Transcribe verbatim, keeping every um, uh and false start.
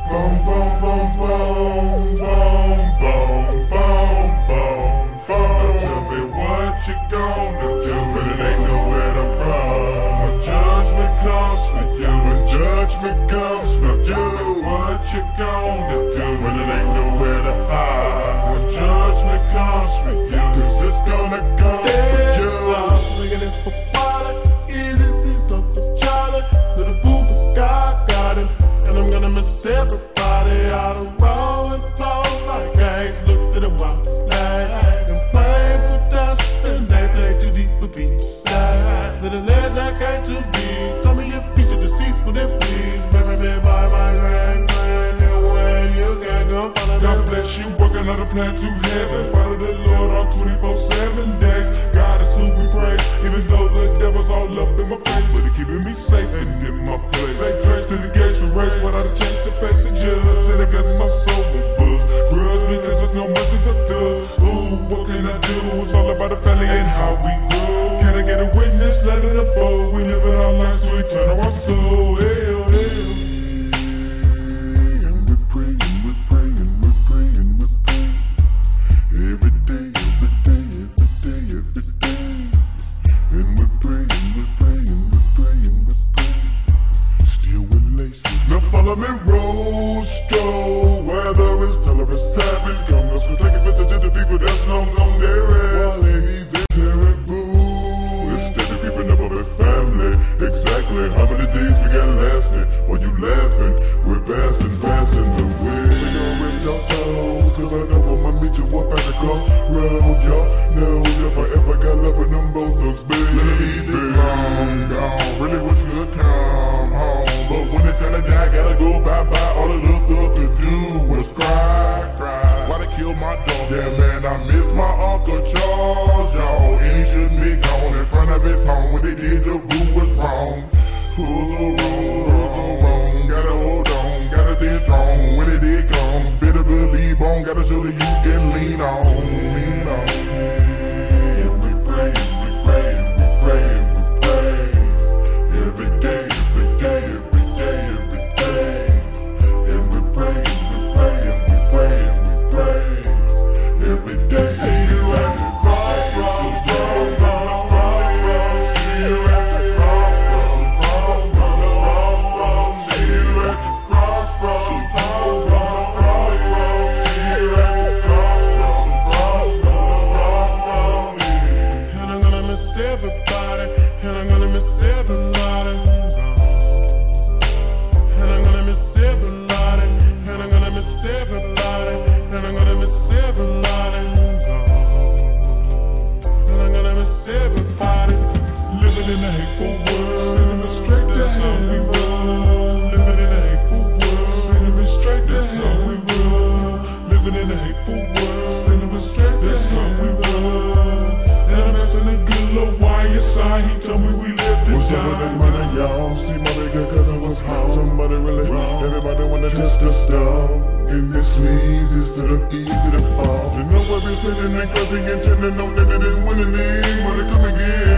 Boom, boom, boom, boom, boom, boom, boom, boom, boom. Tell me what you gonna do, but it ain't nowhere to run. When judgment comes for you, when judgment comes for you, what you gonna do, but it ain't nowhere to hide. When judgment comes for you, 'cause it's gonna come for you. I'm singing it for water, easy, please don't for Charlie. Little boo, God got him, and I'm gonna miss everybody out of rolling clothes like gangs. Look to the wild light and play for dust, and they play too deep for beats. Little legs I got to be. Some of your features deceitful, they please. Baby, me by my grand grand, anywhere you can go. Follow God bless you, working on a plan to heaven. Follow the Lord on twenty-four seven days. God is who we praise, even though the devil's all up in my face, but he keeping me safe and in my place. Say grace to the gates for race, without a chance to face the judge. And I got my soul with buzz. Grudge because there's no mercy for thugs. Ooh, what can I do? It's all about the family and how we grow. Can I get a witness? Let it unfold. We live in our lives to eternal our soul. Hell, hell. and we're praying, we're praying, we're praying, we're praying. Every day, every day, every day, every day. And we're praying, we're praying, we're praying, we're praying. Still with laces. Now follow me, Roscoe. Weather is tolerance, traffic. Come, let's go take advantage of the people that's long on their ass. While ladies and caribou, instead of keeping up with their family. Exactly how many days we got lasting? While you laughing, we're passing, passing the way. We gon' rip your toes, 'cause I know I'ma meet you up at the crossroads, y'all. Know if I ever got love with them both thugs, baby. Long gone, really wish you would come home. But when it's time to die, gotta go bye-bye. All I looked up to do was cry, cry. Why they kill my dog? Yeah, man, I miss my Uncle Charles, y'all. And he shouldn't be gone in front of his home. When they did, the rule was wrong. Pull the road, pull the wrong. Gotta hold on, gotta stay strong. When it did come, better believe on. Gotta show that you can lean on, lean on. And we pray, we pray, we pray, we pray. Every day, every day, every day, every day. And we pray, we pray, and we pray, and we pray. Every day, see you at the crossroads, crossroads, crossroads. See you at the crossroads, crossroads, crossroads. See you at the crossroads, crossroads, crossroads. See you at the crossroads, crossroads, crossroads. And I'm gonna miss everybody, and I'm gonna miss everybody. And I'm gonna miss everybody, and I'm gonna miss everybody, and I'm gonna miss everybody. And I'm gonna miss everybody. Living in a hateful world, living in straight, that's how we roll. Living in a hateful world, living straight, that's how we roll. Living in a hateful world, living straight, that's how we roll. And I'm asking a good little wire side, he told me we lived in What's up with that money, y'all? See my bigger cousin was home. Somebody really wrong. Everybody wanna test the stuff. In the sleeves instead of easy to fall. You know every sitting and cause the intended know that it is winning. Wanna come again.